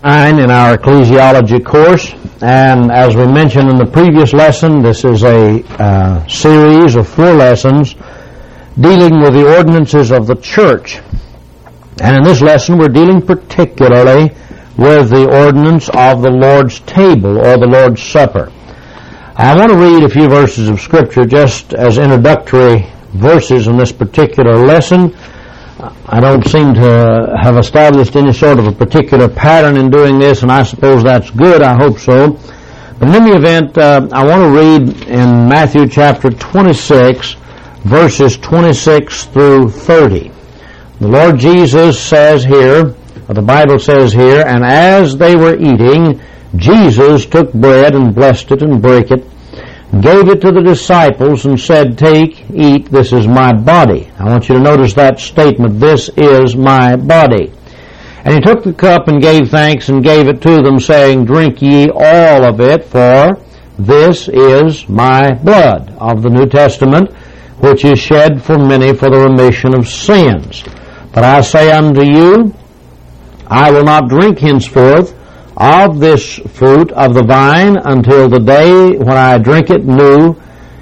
In our ecclesiology course, and as we mentioned in the previous lesson, this is a series of 4 lessons dealing with the ordinances of the church. And in this lesson we're dealing particularly with the ordinance of the Lord's table or the Lord's Supper. I want to read a few verses of Scripture just as introductory verses in this particular lesson. I don't seem to have established any sort of a particular pattern in doing this, and I suppose that's good. I hope so. But in any event, I want to read in Matthew chapter 26, verses 26 through 30. The Lord Jesus says here, or the Bible says here, "And as they were eating, Jesus took bread and blessed it and brake it, gave it to the disciples and said, 'Take, eat, this is my body.'" I want you to notice that statement, "This is my body." "And he took the cup and gave thanks and gave it to them, saying, 'Drink ye all of it, for this is my blood of the New Testament, which is shed for many for the remission of sins. But I say unto you, I will not drink henceforth of this fruit of the vine until the day when I drink it new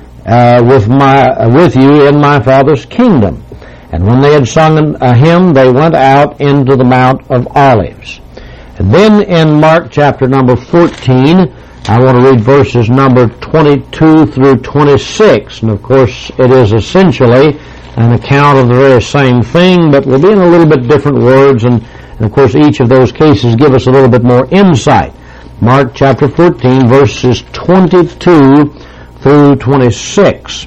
with you in my Father's kingdom.' And when they had sung a hymn, they went out into the Mount of Olives." And then in Mark chapter number 14, I want to read verses number 22 through 26. And of course, it is essentially an account of the very same thing, but will be in a little bit different words, and of course each of those cases give us a little bit more insight. Mark chapter 14, verses 22 through 26.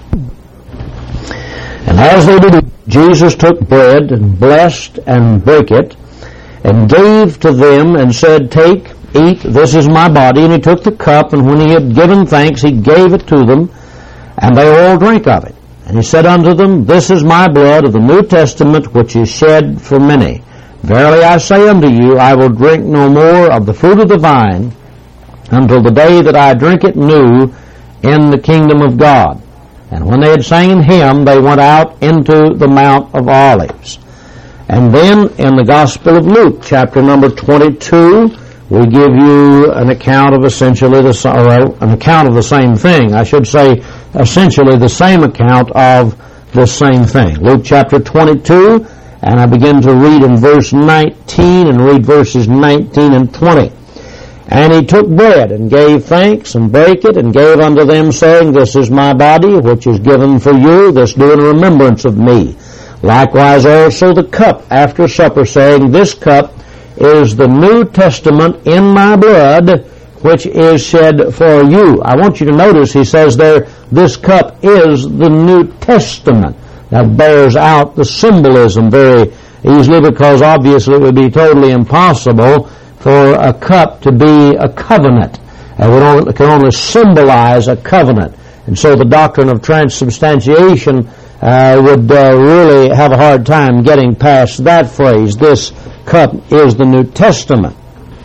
"And as they did, Jesus took bread and blessed and brake it, and gave to them and said, 'Take, eat, this is my body.' And he took the cup, and when he had given thanks, he gave it to them, and they all drank of it. And he said unto them, 'This is my blood of the New Testament, which is shed for many. Verily I say unto you, I will drink no more of the fruit of the vine until the day that I drink it new in the kingdom of God.' And when they had sang an hymn, they went out into the Mount of Olives." And then in the Gospel of Luke, chapter number 22, we give you an account of essentially the same thing. I should say essentially the same account of the same thing. Luke chapter 22, and I begin to read in verse 19 and read verses 19 and 20. "And he took bread and gave thanks and brake it and gave unto them, saying, 'This is my body, which is given for you. This do in remembrance of me. Likewise also the cup after supper, saying, This cup is the New Testament in my blood, which is shed for you.'" I want you to notice he says there, this cup is the New Testament. That bears out the symbolism very easily, because obviously it would be totally impossible for a cup to be a covenant. It can only symbolize a covenant. And so the doctrine of transubstantiation would really have a hard time getting past that phrase. This cup is the New Testament.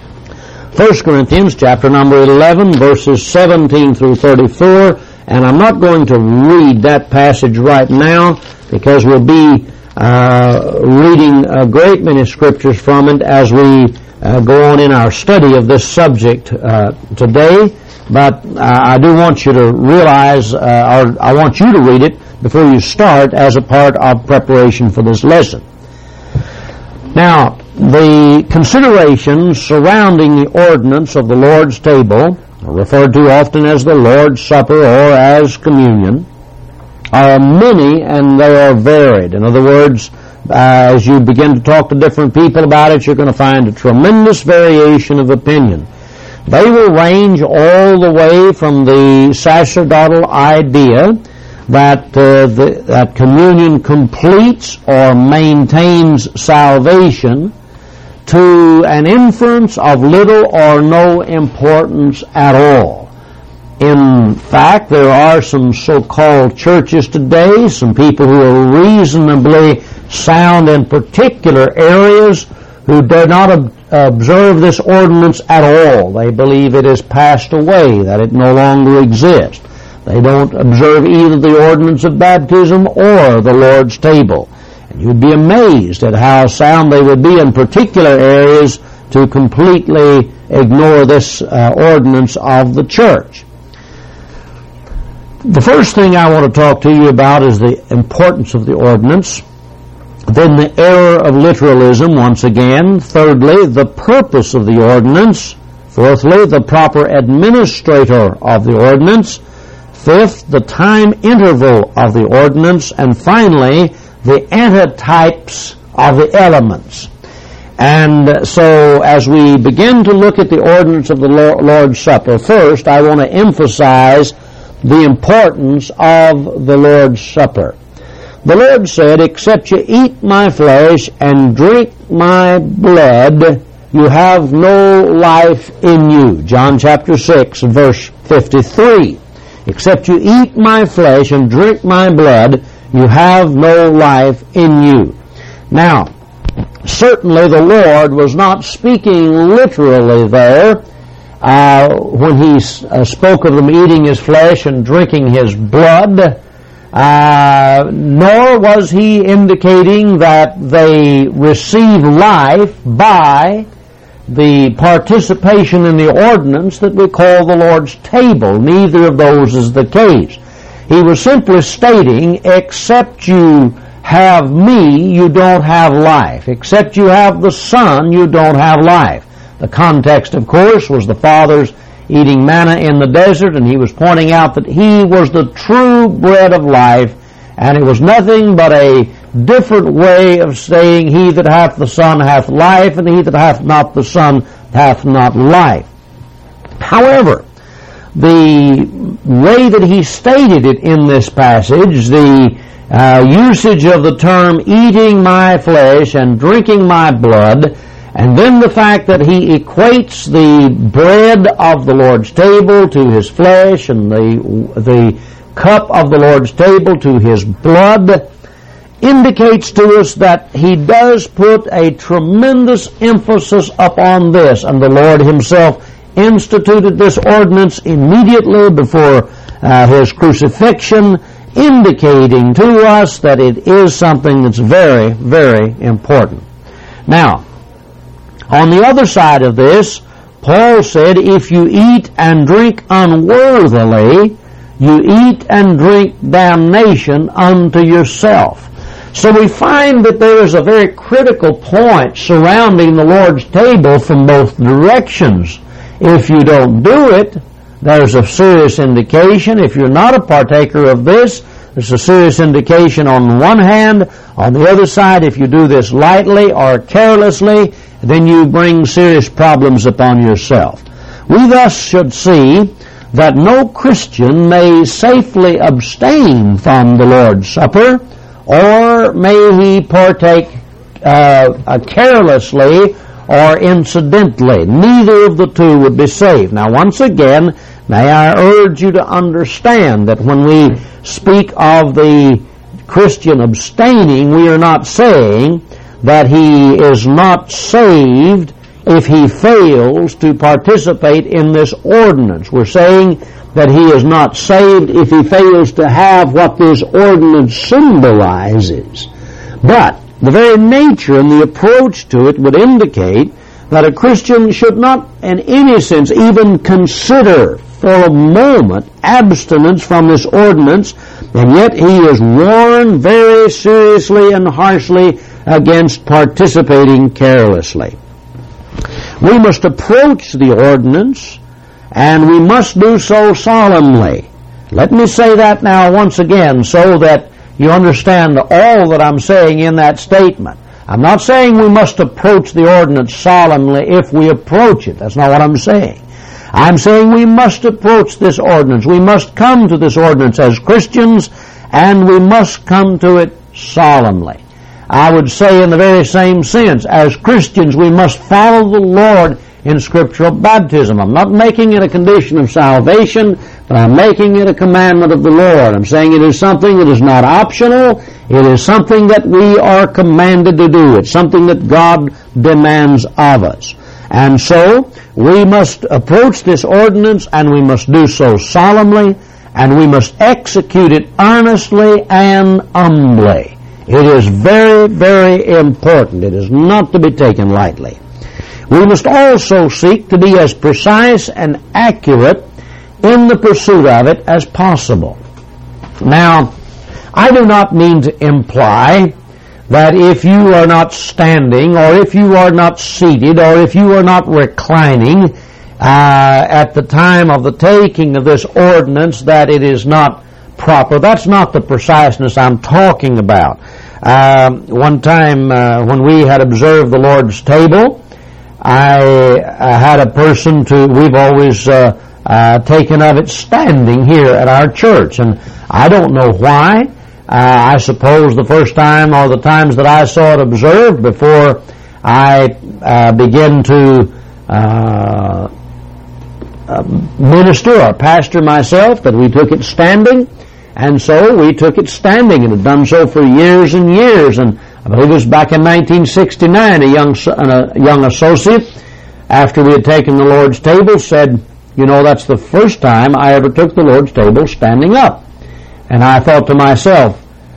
1 Corinthians chapter number 11, verses 17 through 34, and I'm not going to read that passage right now because we'll be reading a great many scriptures from it as we go on in our study of this subject today. But I do want you to realize, or I want you to read it before you start as a part of preparation for this lesson. Now, the considerations surrounding the ordinance of the Lord's table, referred to often as the Lord's Supper or as communion, are many and they are varied. In other words, as you begin to talk to different people about it, you're going to find a tremendous variation of opinion. They will range all the way from the sacerdotal idea that that communion completes or maintains salvation to an inference of little or no importance at all. In fact, there are some so-called churches today, some people who are reasonably sound in particular areas, who do not observe this ordinance at all. They believe it has passed away, that it no longer exists. They don't observe either the ordinance of baptism or the Lord's table. And you'd be amazed at how sound they would be in particular areas to completely ignore this ordinance of the church. The first thing I want to talk to you about is the importance of the ordinance. Then the error of literalism once again. Thirdly, the purpose of the ordinance. Fourthly, the proper administrator of the ordinance. Fifth, the time interval of the ordinance. And finally, the antitypes of the elements. And so as we begin to look at the ordinance of the Lord's Supper, first I want to emphasize the importance of the Lord's Supper. The Lord said, "Except you eat my flesh and drink my blood, you have no life in you." John chapter 6, verse 53. "Except you eat my flesh and drink my blood, you have no life in you." Now, certainly the Lord was not speaking literally there when he spoke of them eating his flesh and drinking his blood, nor was he indicating that they receive life by the participation in the ordinance that we call the Lord's table. Neither of those is the case. He was simply stating, except you have me, you don't have life. Except you have the Son, you don't have life. The context, of course, was the Father's eating manna in the desert, and he was pointing out that he was the true bread of life, and it was nothing but a different way of saying, "He that hath the Son hath life, and he that hath not the Son hath not life." However, the way that he stated it in this passage, the usage of the term eating my flesh and drinking my blood, and then the fact that he equates the bread of the Lord's table to his flesh and the cup of the Lord's table to his blood, indicates to us that he does put a tremendous emphasis upon this, and the Lord himself instituted this ordinance immediately before his crucifixion, indicating to us that it is something that's very, very important. Now, on the other side of this, Paul said, if you eat and drink unworthily, you eat and drink damnation unto yourself. So we find that there is a very critical point surrounding the Lord's table from both directions. If you don't do it, there's a serious indication. If you're not a partaker of this, there's a serious indication on one hand. On the other side, if you do this lightly or carelessly, then you bring serious problems upon yourself. We thus should see that no Christian may safely abstain from the Lord's Supper, or may he partake carelessly or incidentally. Neither of the two would be safe. Now, once again, may I urge you to understand that when we speak of the Christian abstaining, we are not saying that he is not saved if he fails to participate in this ordinance. We're saying that he is not saved if he fails to have what this ordinance symbolizes. But the very nature and the approach to it would indicate that a Christian should not in any sense even consider for a moment abstinence from this ordinance, and yet he is warned very seriously and harshly against participating carelessly. We must approach the ordinance, and we must do so solemnly. Let me say that now once again so that you understand all that I'm saying in that statement. I'm not saying we must approach the ordinance solemnly if we approach it. That's not what I'm saying. I'm saying we must approach this ordinance. We must come to this ordinance as Christians, and we must come to it solemnly. I would say in the very same sense, as Christians, we must follow the Lord in scriptural baptism. I'm not making it a condition of salvation, but I'm making it a commandment of the Lord. I'm saying it is something that is not optional. It is something that we are commanded to do. It's something that God demands of us. And so, we must approach this ordinance, and we must do so solemnly, and we must execute it earnestly and humbly. It is very, very important. It is not to be taken lightly. we must also seek to be as precise and accurate in the pursuit of it as possible. Now, I do not mean to imply that if you are not standing, or if you are not seated, or if you are not reclining at the time of the taking of this ordinance, that it is not proper. That's not the preciseness I'm talking about. One time when we had observed the Lord's table, I had a person we've always taken of it standing here at our church, and I don't know why. I suppose the first time or the times that I saw it observed before I began to minister or pastor myself, that we took it standing, and so we took it standing, and had done so for years and years. And I believe it was back in 1969, a young associate, after we had taken the Lord's table, said, "You know, that's the first time I ever took the Lord's table standing up." And I thought to myself,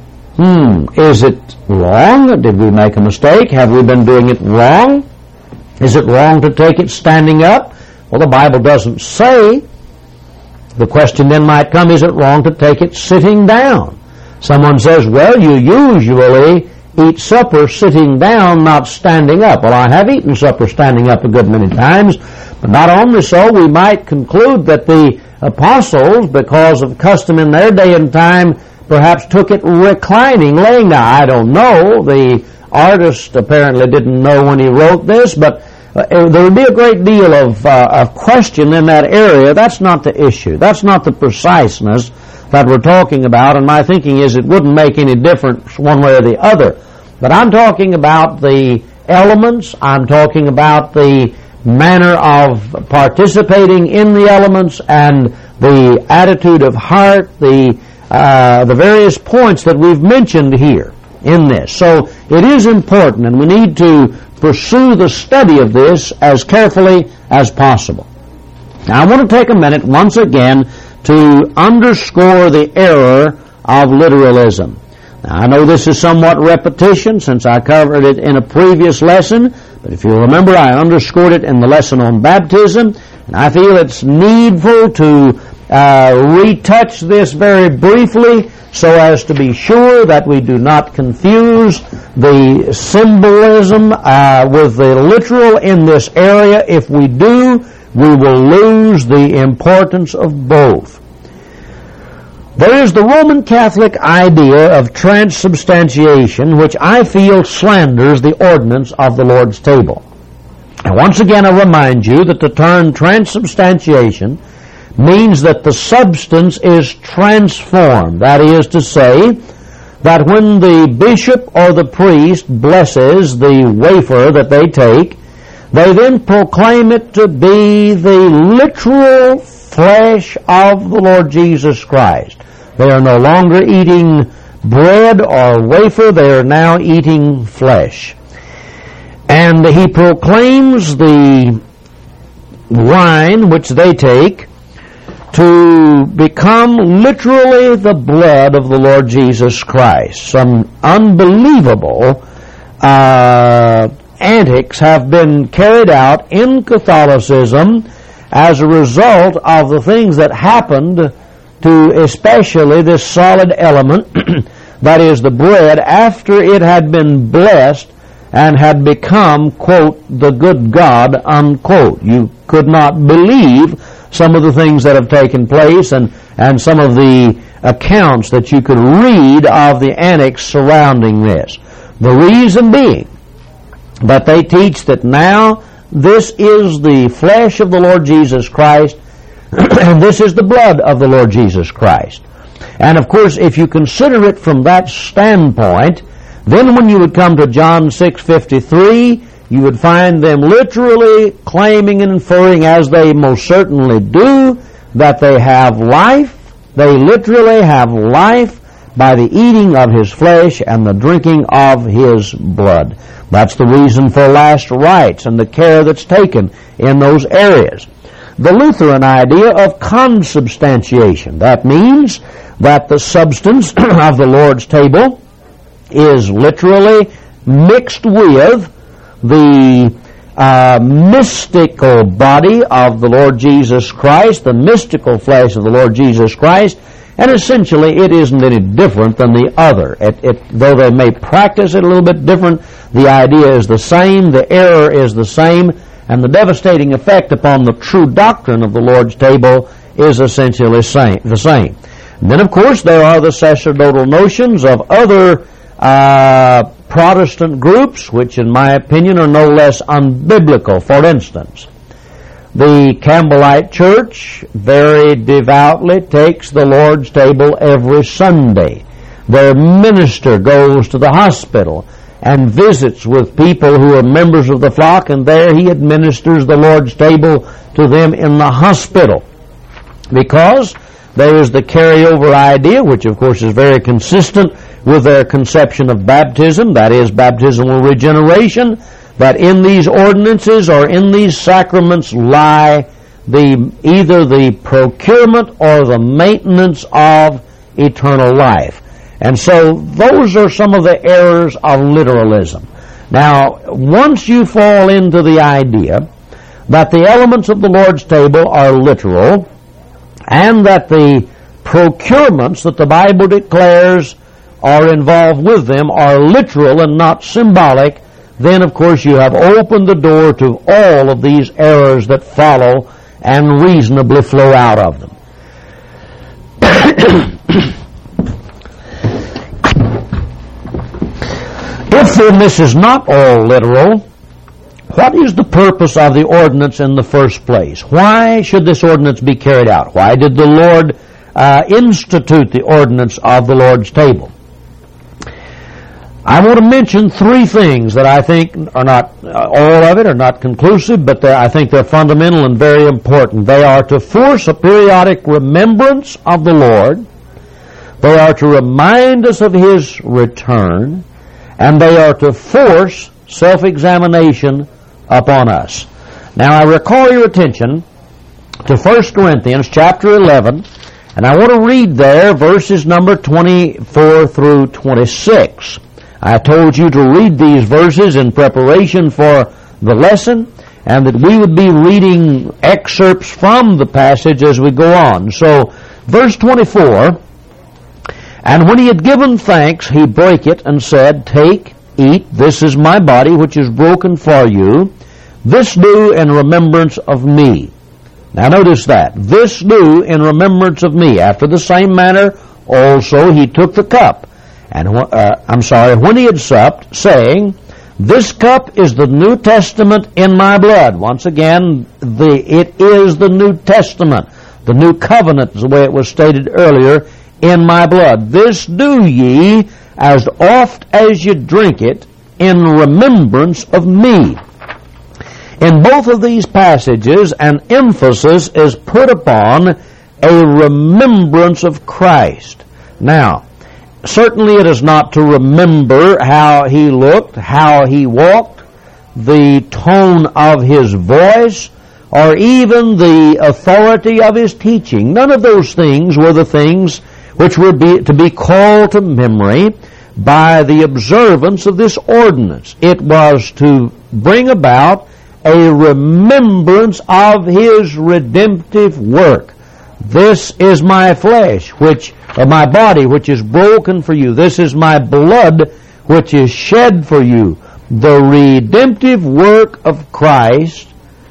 is it wrong? Did we make a mistake? Have we been doing it wrong? Is it wrong to take it standing up? Well, the Bible doesn't say. The question then might come, is it wrong to take it sitting down? Someone says, well, you usually eat supper sitting down, not standing up. Well, I have eaten supper standing up a good many times, but not only so, we might conclude that the apostles, because of custom in their day and time, perhaps took it reclining, laying down. I don't know. The artist apparently didn't know when he wrote this, but there would be a great deal of question in that area. That's not the issue. That's not the preciseness that we're talking about, and my thinking is it wouldn't make any difference one way or the other. But I'm talking about the elements. I'm talking about the manner of participating in the elements and the attitude of heart, the various points that we've mentioned here in this. So it is important, and we need to pursue the study of this as carefully as possible. Now I want to take a minute once again to underscore the error of literalism. Now I know this is somewhat repetition since I covered it in a previous lesson, but if you remember, I underscored it in the lesson on baptism, and I feel it's needful to retouch this very briefly so as to be sure that we do not confuse the symbolism with the literal in this area. If we do, we will lose the importance of both. There is the Roman Catholic idea of transubstantiation, which I feel slanders the ordinance of the Lord's table. And once again, I remind you that the term transubstantiation means that the substance is transformed. That is to say, that when the bishop or the priest blesses the wafer that they take, they then proclaim it to be the literal flesh of the Lord Jesus Christ. They are no longer eating bread or wafer, they are now eating flesh. And he proclaims the wine which they take to become literally the blood of the Lord Jesus Christ. Some unbelievable antics have been carried out in Catholicism as a result of the things that happened to especially this solid element, that is the bread, after it had been blessed and had become, quote, the good God, unquote. You could not believe some of the things that have taken place and some of the accounts that you could read of the antics surrounding this. The reason being that they teach that now this is the flesh of the Lord Jesus Christ and this is the blood of the Lord Jesus Christ. And of course, if you consider it from that standpoint, then when you would come to John 6:53, you would find them literally claiming and inferring, as they most certainly do, that they have life. They literally have life by the eating of His flesh and the drinking of His blood. That's the reason for last rites and the care that's taken in those areas. The Lutheran idea of consubstantiation. That means that the substance of the Lord's table is literally mixed with the mystical body of the Lord Jesus Christ, the mystical flesh of the Lord Jesus Christ, and essentially it isn't any different than the other. Though they may practice it a little bit different, the idea is the same, the error is the same, and the devastating effect upon the true doctrine of the Lord's table is essentially the same. And then, of course, there are the sacerdotal notions of other Protestant groups, which in my opinion are no less unbiblical. For instance, the Campbellite Church very devoutly takes the Lord's table every Sunday. Their minister goes to the hospital and visits with people who are members of the flock, and there he administers the Lord's table to them in the hospital. Because there is the carryover idea, which of course is very consistent with their conception of baptism, that is, baptismal regeneration, that in these ordinances or in these sacraments lie either the procurement or the maintenance of eternal life. And so those are some of the errors of literalism. Now, once you fall into the idea that the elements of the Lord's table are literal, and that the procurements that the Bible declares are involved with them are literal and not symbolic, then of course you have opened the door to all of these errors that follow and reasonably flow out of them. If then this is not all literal, what is the purpose of the ordinance in the first place? Why should this ordinance be carried out? Why did the Lord institute the ordinance of the Lord's table? I want to mention three things that I think are not, all of it are not conclusive, but I think they're fundamental and very important. They are to force a periodic remembrance of the Lord. They are to remind us of His return. And they are to force self-examination upon us. Now I recall your attention to 1 Corinthians chapter 11, and I want to read there verses number 24 through 26. I told you to read these verses in preparation for the lesson, and that we would be reading excerpts from the passage as we go on. So, verse 24, "And when he had given thanks, he brake it and said, Take, eat, this is my body which is broken for you. This do in remembrance of me." Now notice that. "This do in remembrance of me. After the same manner also he took the cup. And when he had supped, saying, This cup is the New Testament in my blood." Once again, it is the New Testament. The New Covenant is the way it was stated earlier, "in my blood. This do ye as oft as you drink it in remembrance of me." In both of these passages, an emphasis is put upon a remembrance of Christ. Now, certainly it is not to remember how he looked, how he walked, the tone of his voice, or even the authority of his teaching. None of those things were the things which were to be called to memory by the observance of this ordinance. It was to bring about a remembrance of his redemptive work. "This is my flesh, my body, which is broken for you. This is my blood, which is shed for you." The redemptive work of Christ,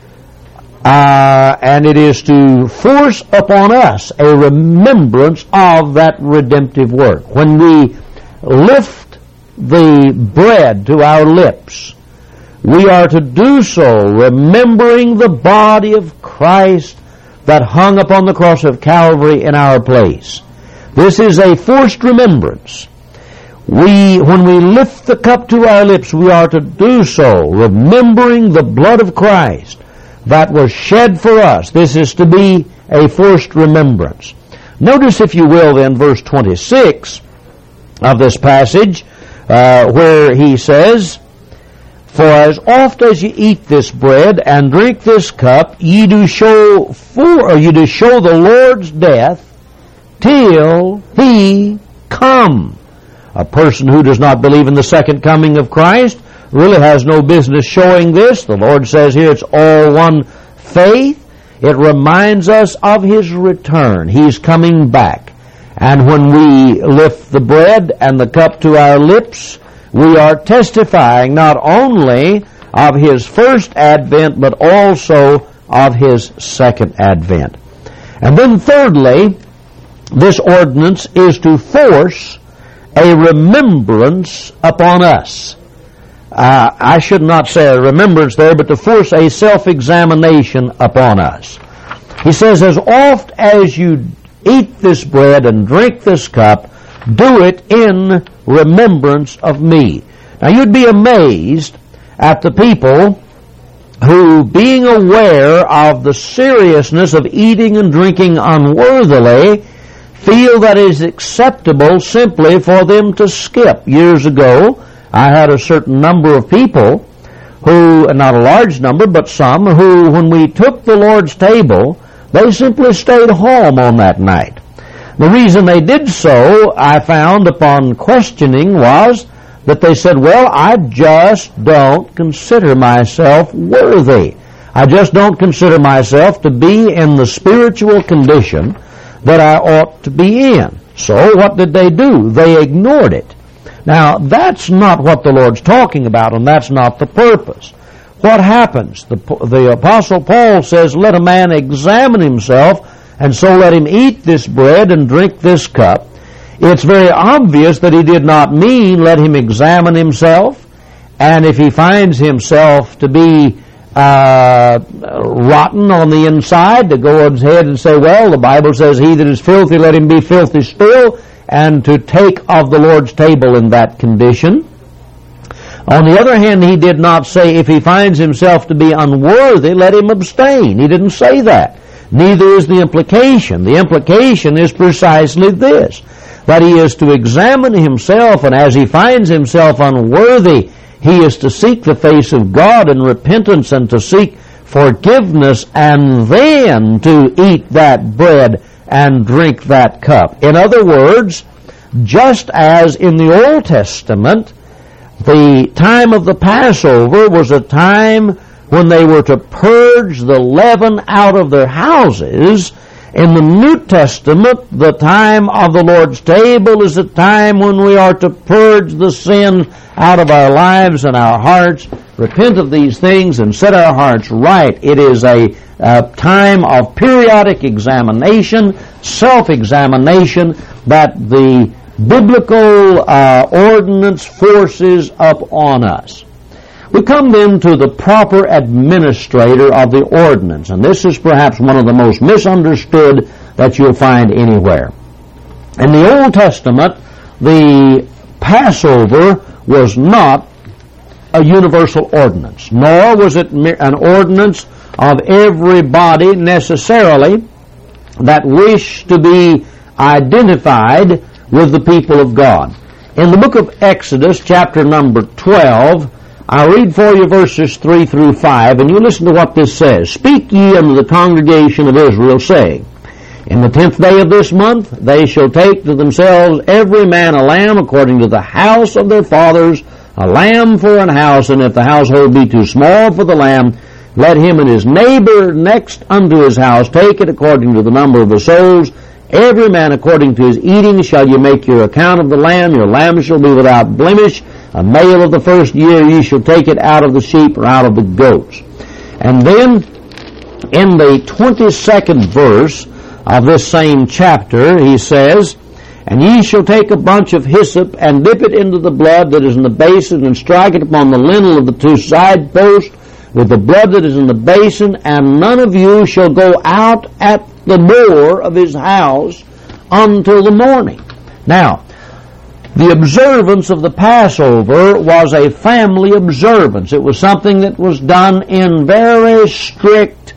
and it is to force upon us a remembrance of that redemptive work. When we lift the bread to our lips, we are to do so remembering the body of Christ that hung upon the cross of Calvary in our place. This is a forced remembrance. When we lift the cup to our lips, we are to do so remembering the blood of Christ that was shed for us. This is to be a forced remembrance. Notice, if you will, then, verse 26 of this passage, where he says, "For as oft as ye eat this bread and drink this cup, ye do show the Lord's death till he come." A person who does not believe in the second coming of Christ really has no business showing this. The Lord says here it's all one faith. It reminds us of His return. He's coming back. And when we lift the bread and the cup to our lips, we are testifying not only of His first advent, but also of His second advent. And then thirdly, this ordinance is to force a remembrance upon us. I should not say a remembrance there, but to force a self-examination upon us. He says, as oft as you eat this bread and drink this cup, do it in remembrance of me. Now you'd be amazed at the people who, being aware of the seriousness of eating and drinking unworthily, feel that it is acceptable simply for them to skip. Years ago, I had a certain number of people who, not a large number, but some, who, when we took the Lord's table, they simply stayed home on that night. The reason they did so, I found upon questioning, was that they said, well, I just don't consider myself worthy. I just don't consider myself to be in the spiritual condition that I ought to be in. So what did they do? They ignored it. Now, that's not what the Lord's talking about, and that's not the purpose. What happens? The Apostle Paul says, let a man examine himself, and so let him eat this bread and drink this cup. It's very obvious that he did not mean let him examine himself, and if he finds himself to be rotten on the inside, to go ahead and say, well, the Bible says he that is filthy, let him be filthy still, and to take of the Lord's table in that condition. On the other hand, he did not say if he finds himself to be unworthy, let him abstain. He didn't say that. Neither is the implication. The implication is precisely this, that he is to examine himself, and as he finds himself unworthy, he is to seek the face of God in repentance and to seek forgiveness, and then to eat that bread and drink that cup. In other words, just as in the Old Testament, the time of the Passover was a time when they were to purge the leaven out of their houses, in the New Testament, the time of the Lord's table is a time when we are to purge the sin out of our lives and our hearts, repent of these things, and set our hearts right. It is a time of periodic examination, self-examination, that the biblical ordinance forces up on us. We come then to the proper administrator of the ordinance, and this is perhaps one of the most misunderstood that you'll find anywhere. In the Old Testament, the Passover was not a universal ordinance, nor was it an ordinance of everybody necessarily that wished to be identified with the people of God. In the book of Exodus, chapter number 12, I'll read for you verses 3 through 5, and you listen to what this says. Speak ye unto the congregation of Israel, saying, in the 10th day of this month they shall take to themselves every man a lamb according to the house of their fathers, a lamb for an house, and if the household be too small for the lamb, let him and his neighbor next unto his house take it according to the number of the souls. Every man according to his eating shall you make your account of the lamb. Your lamb shall be without blemish. A male of the first year ye shall take it out of the sheep or out of the goats. And then in the 22nd verse of this same chapter, he says, and ye shall take a bunch of hyssop and dip it into the blood that is in the basin and strike it upon the lintel of the two side posts with the blood that is in the basin, and none of you shall go out at the door of his house until the morning. Now, the observance of the Passover was a family observance. It was something that was done in very strict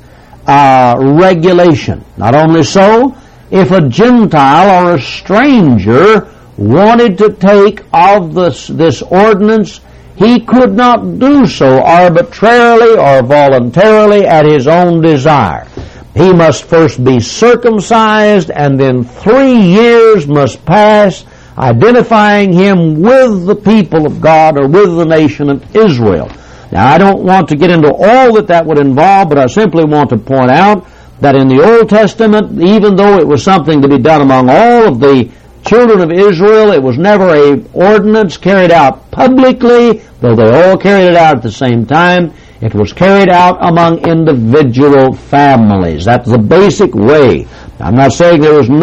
regulation. Not only so, if a Gentile or a stranger wanted to take of this ordinance, he could not do so arbitrarily or voluntarily at his own desire. He must first be circumcised, and then 3 years must pass identifying him with the people of God or with the nation of Israel. Now, I don't want to get into all that would involve, but I simply want to point out that in the Old Testament, even though it was something to be done among all of the children of Israel, it was never an ordinance carried out publicly, though they all carried it out at the same time. It was carried out among individual families. That's the basic way. I'm not saying there was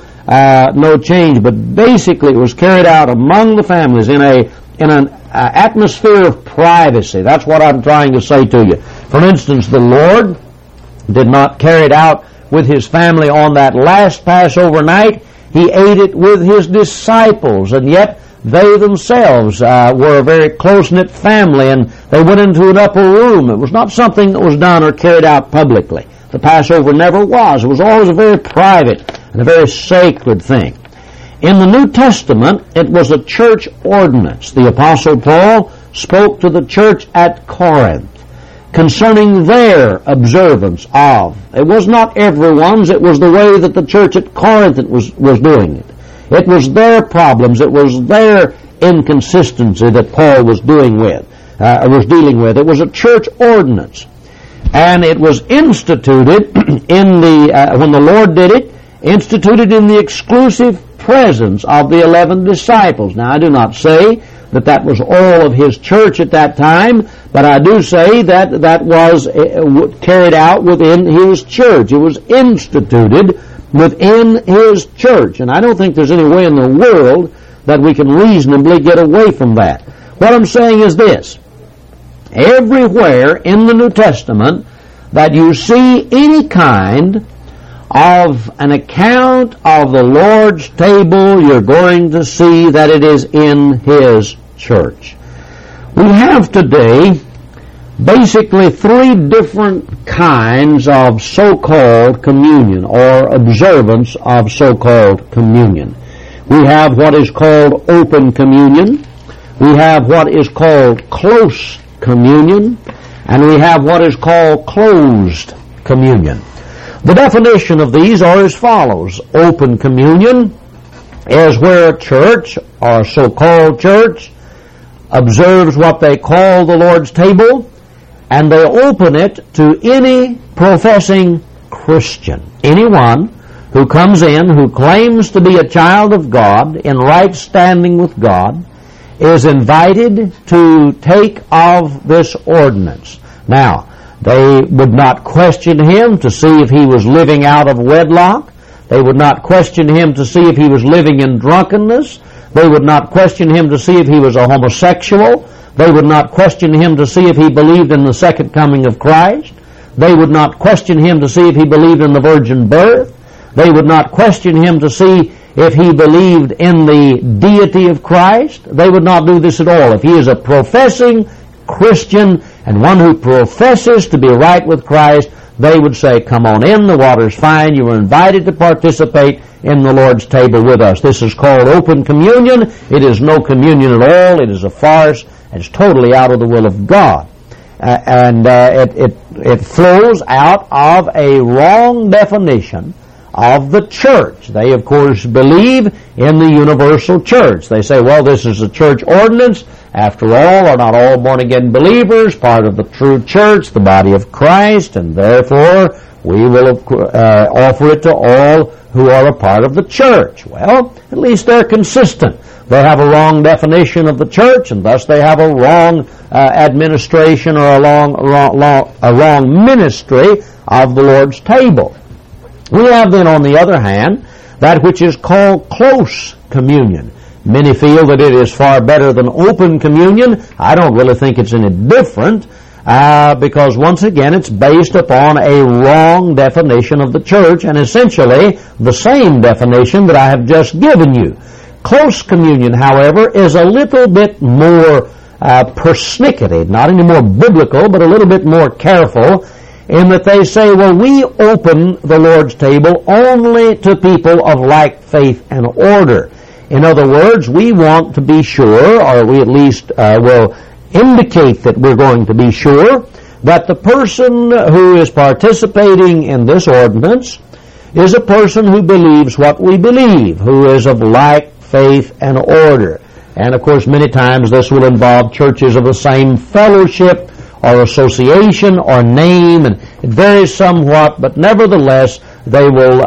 no change, but basically it was carried out among the families in an atmosphere of privacy. That's what I'm trying to say to you. For instance, the Lord did not carry it out with his family on that last Passover night. He ate it with his disciples, and yet they themselves were a very close-knit family, and they went into an upper room. It was not something that was done or carried out publicly. The Passover never was. It was always a very private and a very sacred thing. In the New Testament, it was a church ordinance. The Apostle Paul spoke to the church at Corinth concerning their observance of. It was not everyone's. It was the way that the church at Corinth was doing it. It was their problems. It was their inconsistency that Paul was dealing with. It was a church ordinance, and it was instituted when the Lord did it, instituted in the exclusive presence of the 11 disciples. Now, I do not say that was all of his church at that time, but I do say that was carried out within his church. It was instituted within his church, and I don't think there's any way in the world that we can reasonably get away from that. What I'm saying is this: everywhere in the New Testament that you see any kind of an account of the Lord's table, you're going to see that it is in his church. We have today basically three different kinds of so-called communion or observance of so-called communion. We have what is called open communion. We have what is called close communion. And we have what is called closed communion. The definition of these are as follows. Open communion is where a church, or a so-called church, observes what they call the Lord's table, and they open it to any professing Christian. Anyone who comes in, who claims to be a child of God, in right standing with God, is invited to take of this ordinance. Now, they would not question him to see if he was living out of wedlock. They would not question him to see if he was living in drunkenness. They would not question him to see if he was a homosexual. They would not question him to see if he believed in the second coming of Christ. They would not question him to see if he believed in the virgin birth. They would not question him to see if he believed in the deity of Christ. They would not do this at all. If he is a professing Christian and one who professes to be right with Christ, they would say, come on in, the water's fine, you are invited to participate in the Lord's table with us. This is called open communion. It is no communion at all. It is a farce. It's totally out of the will of God. It flows out of a wrong definition of the church. They, of course, believe in the universal church. They say, well, this is a church ordinance. After all, are not all born-again believers part of the true church, the body of Christ, and therefore we will offer it to all who are a part of the church. Well, at least they're consistent. They have a wrong definition of the church, and thus they have a wrong administration or a wrong ministry of the Lord's table. We have then, on the other hand, that which is called close communion. Many feel that it is far better than open communion. I don't really think it's any different because, once again, it's based upon a wrong definition of the church and essentially the same definition that I have just given you. Close communion, however, is a little bit more persnickety, not any more biblical, but a little bit more careful, in that they say, well, we open the Lord's table only to people of like faith and order. In other words, we want to be sure, or we at least will indicate that we're going to be sure, that the person who is participating in this ordinance is a person who believes what we believe, who is of like faith and order. And of course, many times this will involve churches of the same fellowship or association or name, and it varies somewhat, but nevertheless, they will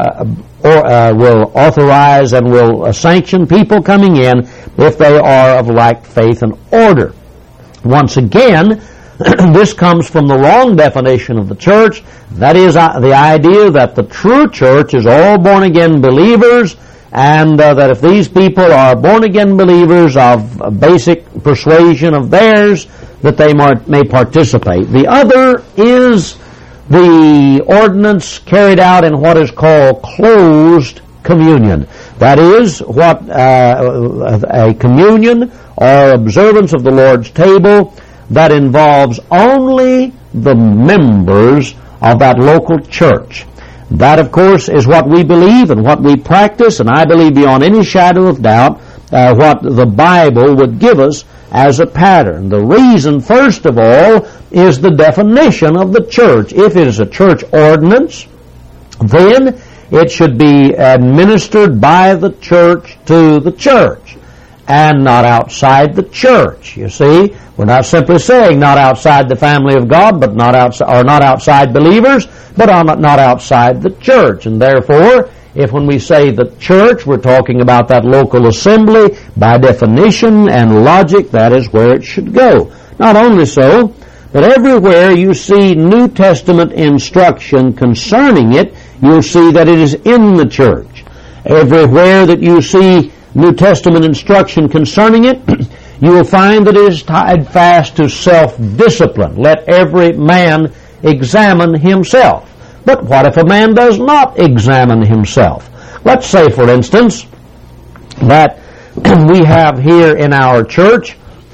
authorize and will sanction people coming in if they are of like faith and order. Once again, this comes from the wrong definition of the church. That is the idea that the true church is all born-again believers, and that if these people are born-again believers of a basic persuasion of theirs, that they may participate. The other is the ordinance carried out in what is called closed communion. That is, what a communion or observance of the Lord's table that involves only the members of that local church. That, of course, is what we believe and what we practice, and I believe beyond any shadow of doubt what the Bible would give us as a pattern. The reason, first of all, is the definition of the church. If it is a church ordinance, then it should be administered by the church to the church and not outside the church. You see, we're not simply saying not outside the family of God, but not outside believers, but not outside the church. And therefore, if when we say the church, we're talking about that local assembly, by definition and logic, that is where it should go. Not only so, but everywhere you see New Testament instruction concerning it, you'll see that it is in the church. Everywhere that you see New Testament instruction concerning it, you will find that it is tied fast to self-discipline. Let every man examine himself. But what if a man does not examine himself? Let's say, for instance, that we have here in our church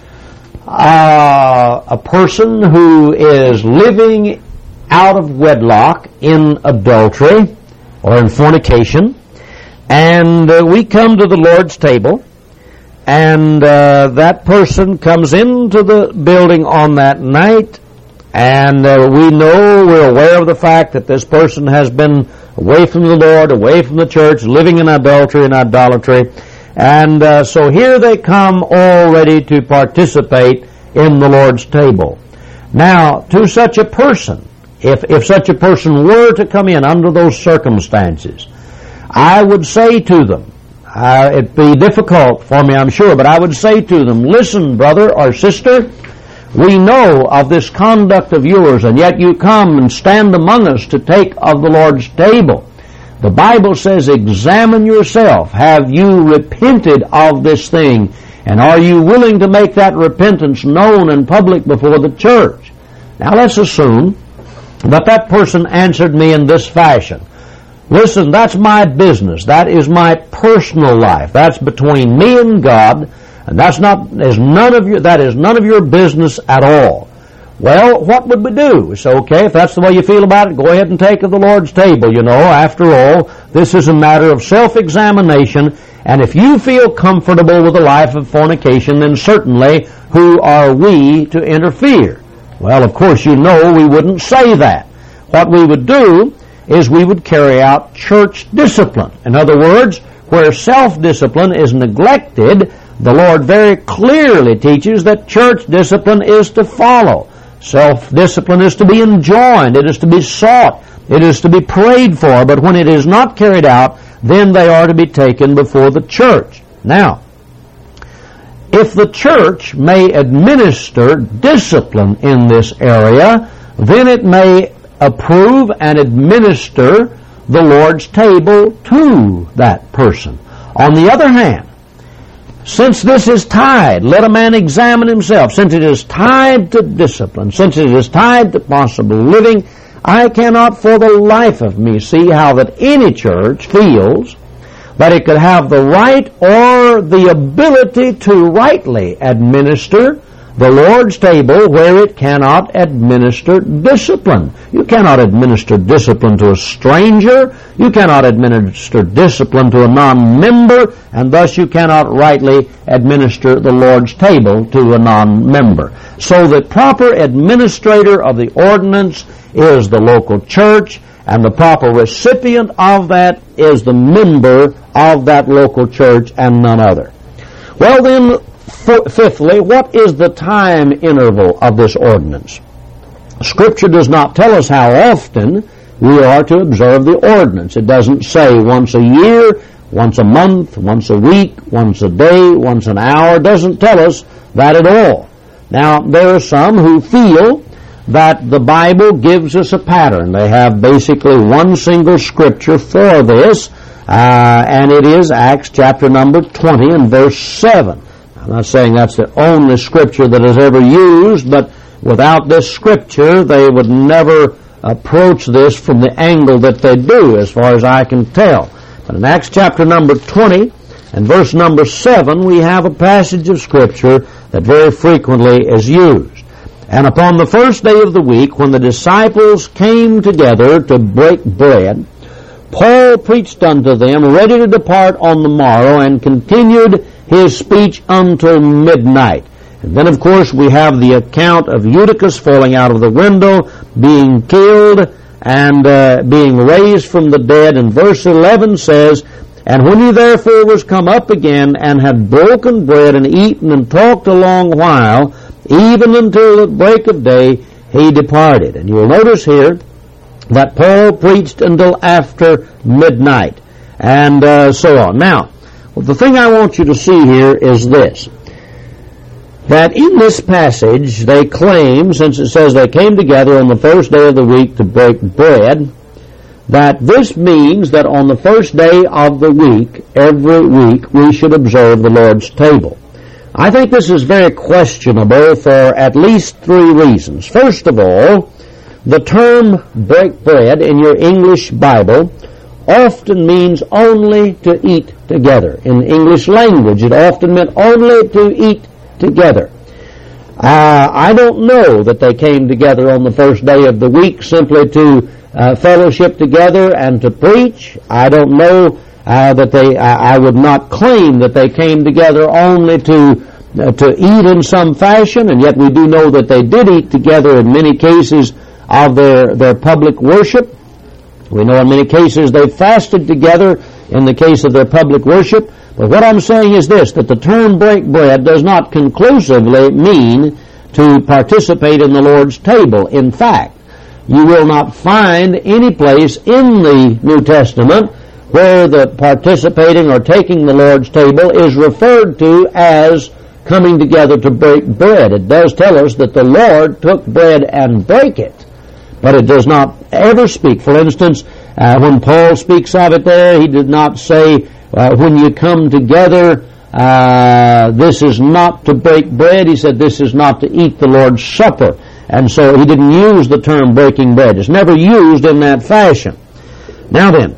a person who is living out of wedlock in adultery or in fornication, and we come to the Lord's table, and that person comes into the building on that night, and we're aware of the fact that this person has been away from the Lord, away from the church, living in adultery and idolatry. And so here they come all ready to participate in the Lord's table. Now, to such a person, if such a person were to come in under those circumstances, I would say to them, it'd be difficult for me, I'm sure, but I would say to them, listen, brother or sister, we know of this conduct of yours, and yet you come and stand among us to take of the Lord's table. The Bible says, examine yourself. Have you repented of this thing? And are you willing to make that repentance known and public before the church? Now let's assume that that person answered me in this fashion. Listen, that's my business. That is my personal life. That's between me and God. And that is none of your business at all. Well, what would we do? It's okay, if that's the way you feel about it, go ahead and take of the Lord's table. You know, after all, this is a matter of self-examination, and if you feel comfortable with a life of fornication, then certainly who are we to interfere? Well, of course, you know we wouldn't say that. What we would do is we would carry out church discipline. In other words, where self-discipline is neglected, the Lord very clearly teaches that church discipline is to follow. Self-discipline is to be enjoined. It is to be sought. It is to be prayed for. But when it is not carried out, then they are to be taken before the church. Now, if the church may administer discipline in this area, then it may approve and administer the Lord's table to that person. On the other hand, since this is tied, let a man examine himself. Since it is tied to discipline, since it is tied to possible living, I cannot for the life of me see how that any church feels that it could have the right or the ability to rightly administer the Lord's table where it cannot administer discipline. You cannot administer discipline to a stranger. You cannot administer discipline to a non-member, and thus you cannot rightly administer the Lord's table to a non-member. So the proper administrator of the ordinance is the local church, and the proper recipient of that is the member of that local church and none other. Well then, fifthly, what is the time interval of this ordinance? Scripture does not tell us how often we are to observe the ordinance. It doesn't say once a year, once a month, once a week, once a day, once an hour. It doesn't tell us that at all. Now, there are some who feel that the Bible gives us a pattern. They have basically one single scripture for this, and it is Acts chapter number 20 and verse 7. I'm not saying that's the only scripture that is ever used, but without this scripture, they would never approach this from the angle that they do, as far as I can tell. But in Acts chapter number 20 and verse number 7, we have a passage of scripture that very frequently is used. And upon the first day of the week, when the disciples came together to break bread, Paul preached unto them, ready to depart on the morrow, and continued his speech until midnight. And then, of course, we have the account of Eutychus falling out of the window, being killed, and being raised from the dead. And verse 11 says, And when he therefore was come up again, and had broken bread, and eaten, and talked a long while, even until the break of day, he departed. And you'll notice here that Paul preached until after midnight, and so on. Now, the thing I want you to see here is this, that in this passage they claim, since it says they came together on the first day of the week to break bread, that this means that on the first day of the week, every week, we should observe the Lord's table. I think this is very questionable for at least three reasons. First of all, the term break bread in your English Bible often means only to eat together. In the English language, it often meant only to eat together. I don't know that they came together on the first day of the week simply to fellowship together and to preach. I don't know that I would not claim that they came together only to eat in some fashion, and yet we do know that they did eat together in many cases of their public worship. We know in many cases they fasted together in the case of their public worship. But what I'm saying is this, that the term break bread does not conclusively mean to participate in the Lord's table. In fact, you will not find any place in the New Testament where the participating or taking the Lord's table is referred to as coming together to break bread. It does tell us that the Lord took bread and brake it, but it does not ever speak. For instance, when Paul speaks of it there, he did not say, when you come together, this is not to break bread. He said, this is not to eat the Lord's Supper. And so he didn't use the term breaking bread. It's never used in that fashion. Now then,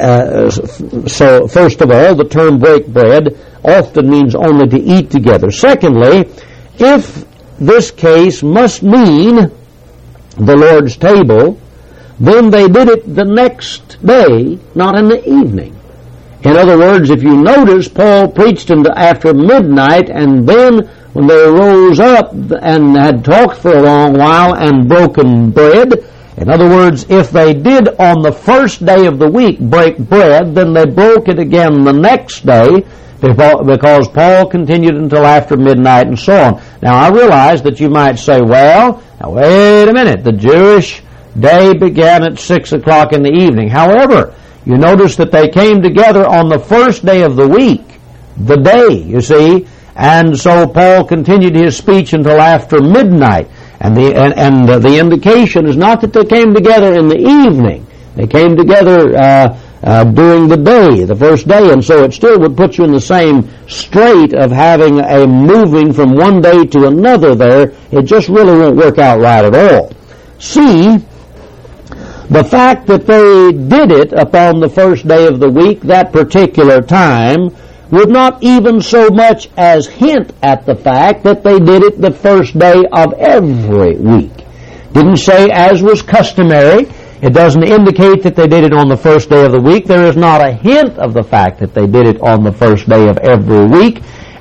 so first of all, the term break bread often means only to eat together. Secondly, if this case must mean the Lord's table, then they did it the next day, not in the evening. In other words, if you notice, Paul preached after midnight, and then when they rose up and had talked for a long while and broken bread, in other words, if they did on the first day of the week break bread, then they broke it again the next day, because Paul continued until after midnight and so on. Now, I realize that you might say, well, now wait a minute, the Jewish day began at 6 o'clock in the evening. However, you notice that they came together on the first day of the week, the day, you see, and so Paul continued his speech until after midnight. And the indication is not that they came together in the evening. They came together during the day, the first day, and so it still would put you in the same strait of having a moving from one day to another there. It just really won't work out right at all. See, the fact that they did it upon the first day of the week, that particular time, would not even so much as hint at the fact that they did it the first day of every week. Didn't say as was customary. It doesn't indicate that they did it on the first day of the week. There is not a hint of the fact that they did it on the first day of every week.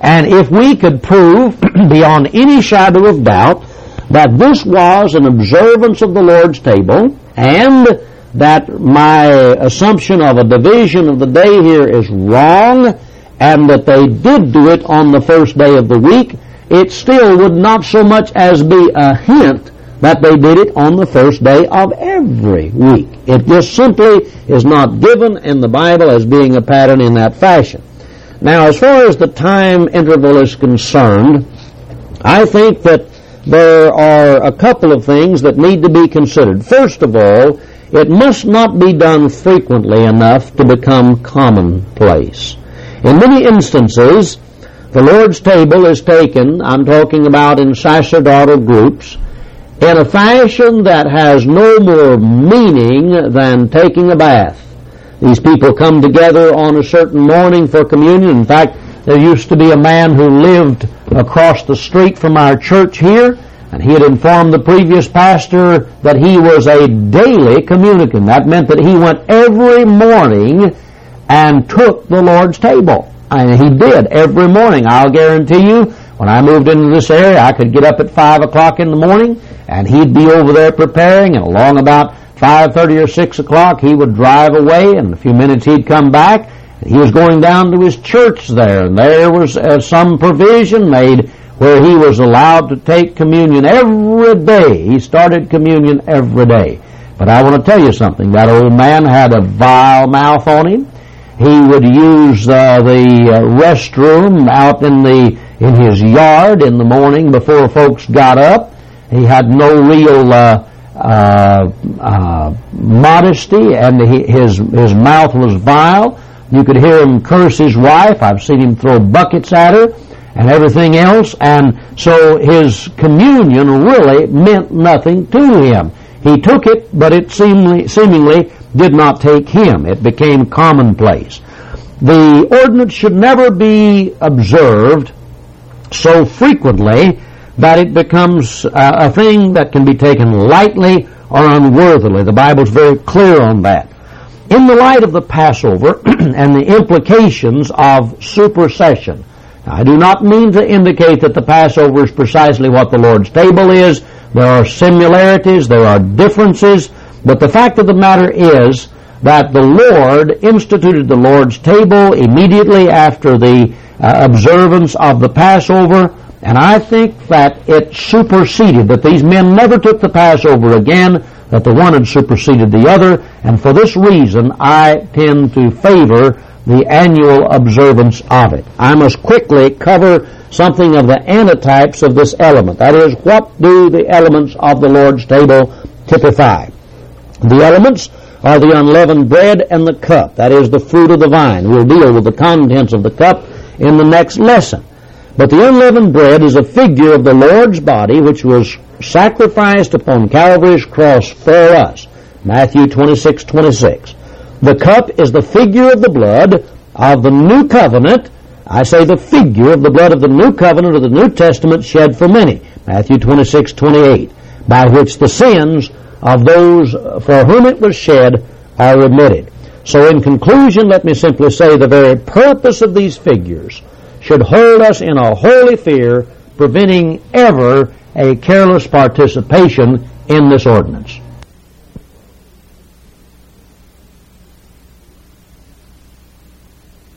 And if we could prove beyond any shadow of doubt that this was an observance of the Lord's table, and that my assumption of a division of the day here is wrong, and that they did do it on the first day of the week, it still would not so much as be a hint that they did it on the first day of every week. It just simply is not given in the Bible as being a pattern in that fashion. Now, as far as the time interval is concerned, I think that there are a couple of things that need to be considered. First of all, it must not be done frequently enough to become commonplace. In many instances, the Lord's table is taken, I'm talking about in sacerdotal groups, in a fashion that has no more meaning than taking a bath. These people come together on a certain morning for communion. In fact, there used to be a man who lived across the street from our church here, and he had informed the previous pastor that he was a daily communicant. That meant that he went every morning and took the Lord's table. And he did every morning. I'll guarantee you, when I moved into this area, I could get up at 5 o'clock in the morning, and he'd be over there preparing, and along about 5:30 or 6 o'clock, he would drive away, and in a few minutes he'd come back. He was going down to his church there, and there was some provision made where he was allowed to take communion every day. He started communion every day. But I want to tell you something. That old man had a vile mouth on him. He would use the restroom out in his yard in the morning before folks got up. He had no real modesty, and his mouth was vile. You could hear him curse his wife. I've seen him throw buckets at her and everything else, and so his communion really meant nothing to him. He took it, but it seemingly did not take him. It became commonplace. The ordinance should never be observed so frequently that it becomes a thing that can be taken lightly or unworthily. The Bible's very clear on that. In the light of the Passover and the implications of supersession, now, I do not mean to indicate that the Passover is precisely what the Lord's table is. There are similarities, there are differences, but the fact of the matter is that the Lord instituted the Lord's table immediately after the observance of the Passover, and I think that it superseded, that these men never took the Passover again, that the one had superseded the other, and for this reason I tend to favor the annual observance of it. I must quickly cover something of the antitypes of this element. That is, what do the elements of the Lord's table typify? The elements are the unleavened bread and the cup. That is, the fruit of the vine. We'll deal with the contents of the cup in the next lesson. But the unleavened bread is a figure of the Lord's body, which was sacrificed upon Calvary's cross for us. Matthew 26:26. The cup is the figure of the blood of the new covenant. I say the figure of the blood of the new covenant of the New Testament shed for many. Matthew 26:28. By which the sins of those for whom it was shed are remitted. So in conclusion, let me simply say the very purpose of these figures should hold us in a holy fear, preventing ever a careless participation in this ordinance.